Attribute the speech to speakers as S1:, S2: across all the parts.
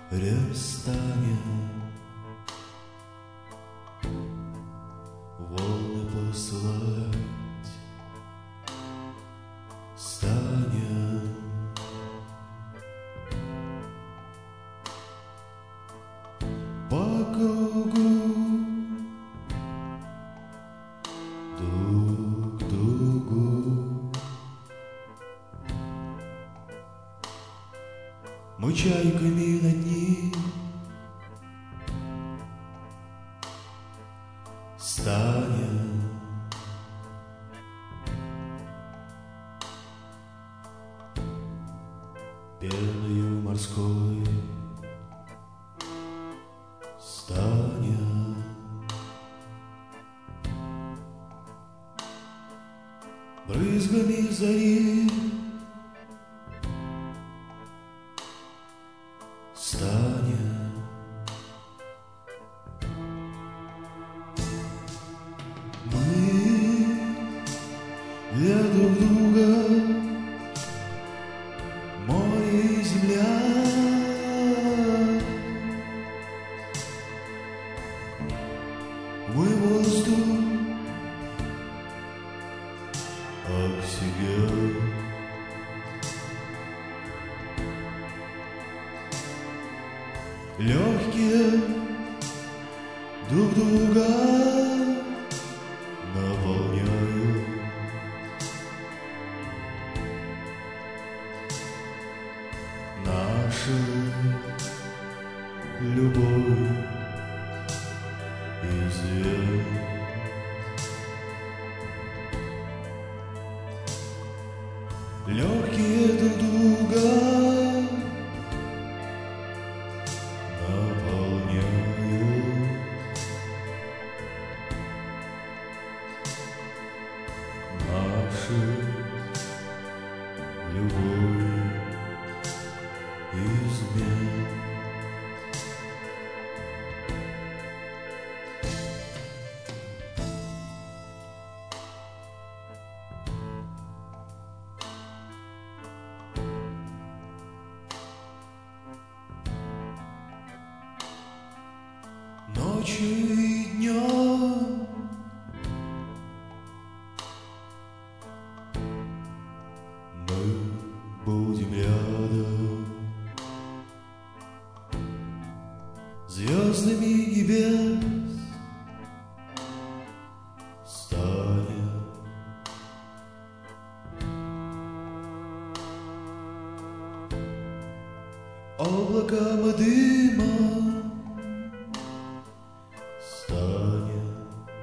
S1: расстанем, волны посылать станем. По кругу друг к другу мы чайками над ним станем. Пеною морской станем. Брызгами зари станем. Мы для друг друга море и земля. Мы воздух, оксиген. Легкие друг друга наполняют. Наша любовь и свет. Легкие друг друга наполняют. Нашу любовь измен. Ночью и днем мы будем рядом. Звездами небес станем. Облаком и дымом станем.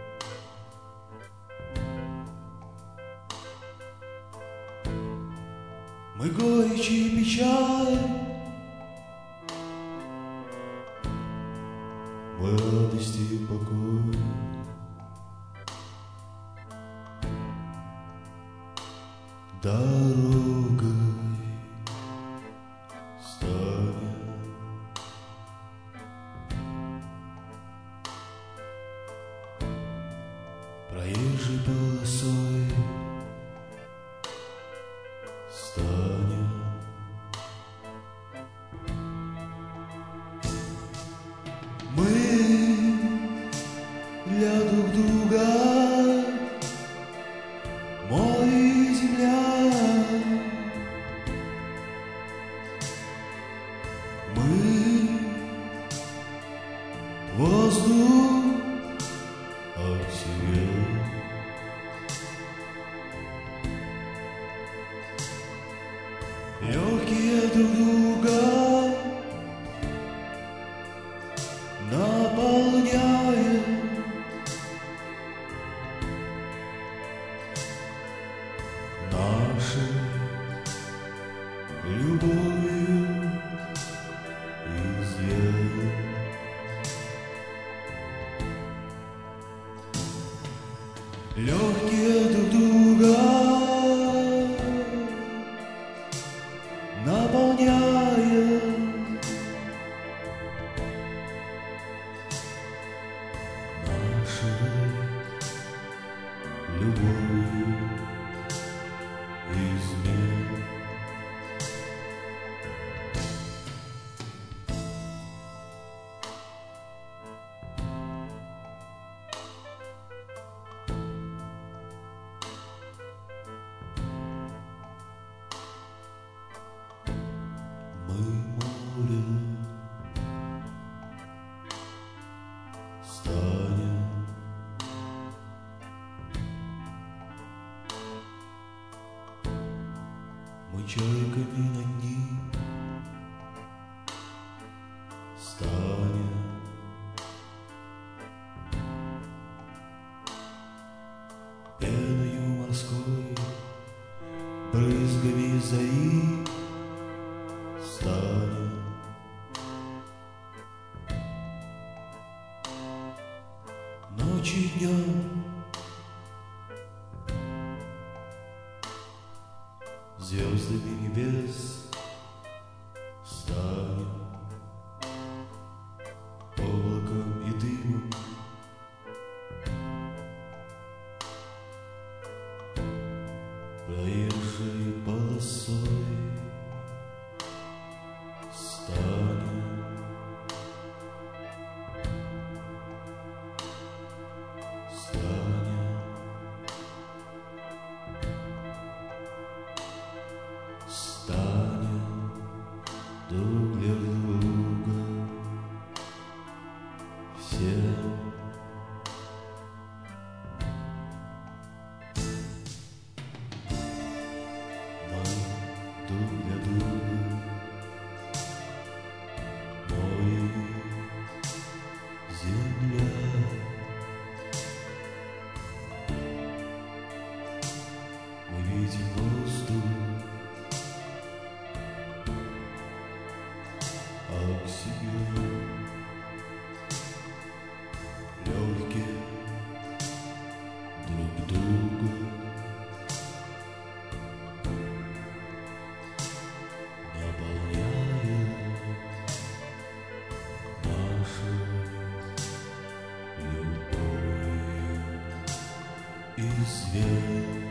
S1: Мы горечь и печаль, мы радость и покой. Дорогой станем. Проезжей полосой станем. Мы для друг друга море и земля. Мы воздух, оксиген. Легкие друг друга наполняют. Нашей любовью изъят. Легкие друг друга наполняют. Нашей любовью измен. моря станет мы чайками над ним станем пеною морской, брызгами зари станем ночью и днем, звездами небес станем облаком и дымом, проезжей полосой станем друг для друга все. Мы друг для друга, море, земля. Мы видим воздух, оксиген, легкие друг друга, наполняя нашу любовью и свет.